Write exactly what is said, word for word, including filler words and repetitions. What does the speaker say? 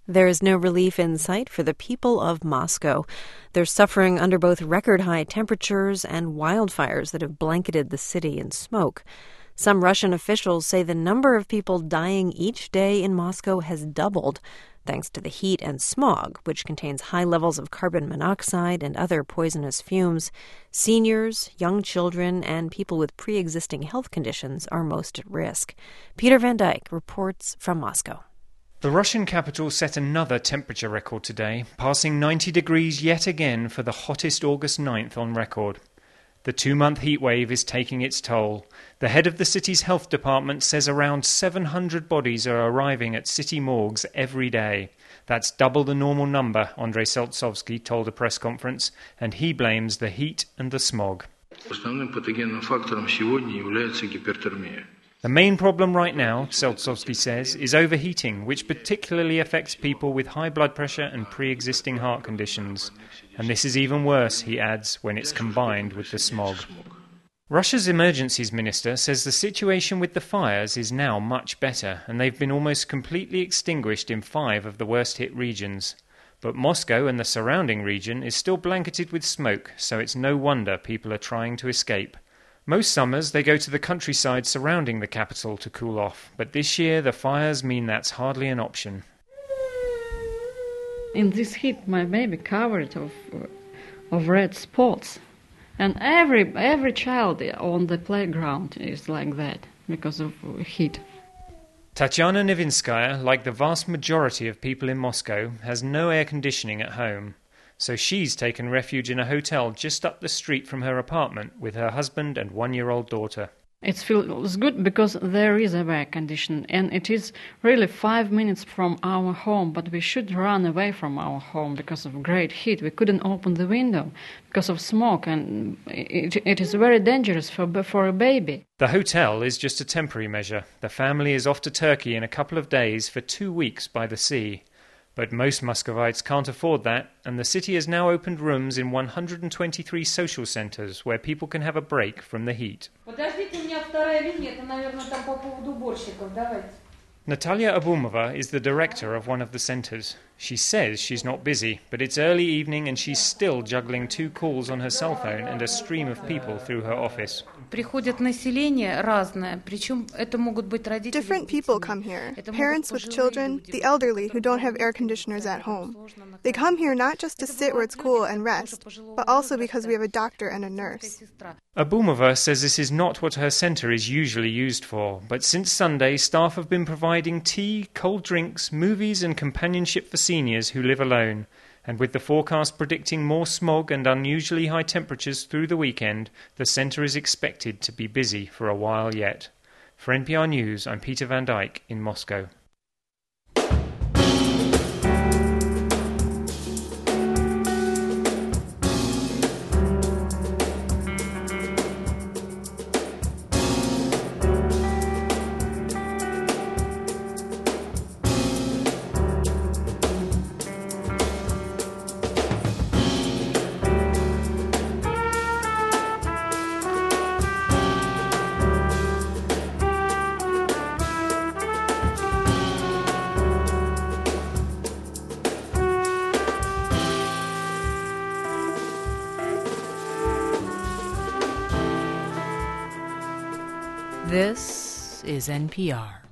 There is no relief in sight for the people of Moscow. They're suffering under both record-high temperatures and wildfires that have blanketed the city in smoke. Some Russian officials say the number of people dying each day in Moscow has doubled, thanks to the heat and smog, which contains high levels of carbon monoxide and other poisonous fumes. Seniors, young children, and people with pre-existing health conditions are most at risk. Peter Van Dyke reports from Moscow. The Russian capital set another temperature record today, passing ninety degrees yet again for the hottest August ninth on record. The two-month heatwave is taking its toll. The head of the city's health department says around seven hundred bodies are arriving at city morgues every day. That's double the normal number, Andrei Seltsovsky told a press conference, and he blames the heat and the smog. Основным патогенным фактором сегодня является гипертhermia. The main problem right now, Seltsovsky says, is overheating, which particularly affects people with high blood pressure and pre-existing heart conditions. And this is even worse, he adds, when it's combined with the smog. Russia's emergencies minister says the situation with the fires is now much better, and they've been almost completely extinguished in five of the worst-hit regions. But Moscow and the surrounding region is still blanketed with smoke, so it's no wonder people are trying to escape. Most summers they go to the countryside surrounding the capital to cool off, but this year the fires mean that's hardly an option. In this heat my baby covered of of red spots, and every every child on the playground is like that because of heat. Tatiana Nevinskaya, like the vast majority of people in Moscow, has no air conditioning at home. So she's taken refuge in a hotel just up the street from her apartment with her husband and one-year-old daughter. It feels good because there is a air condition, and it is really five minutes from our home, but we should run away from our home because of great heat. We couldn't open the window because of smoke, and it, it is very dangerous for, for a baby. The hotel is just a temporary measure. The family is off to Turkey in a couple of days for two weeks by the sea. But most Muscovites can't afford that, and the city has now opened rooms in one hundred twenty-three social centres where people can have a break from the heat. Natalia Abumova is the director of one of the centres. She says she's not busy, but it's early evening and she's still juggling two calls on her cell phone and a stream of people through her office. Different people come here, parents with children, the elderly who don't have air conditioners at home. They come here not just to sit where it's cool and rest, but also because we have a doctor and a nurse. Abumova says this is not what her centre is usually used for, but since Sunday, staff have been providing tea, cold drinks, movies and companionship for seniors who live alone. And with the forecast predicting more smog and unusually high temperatures through the weekend, the centre is expected to be busy for a while yet. For N P R News, I'm Peter Van Dyke in Moscow. This is N P R.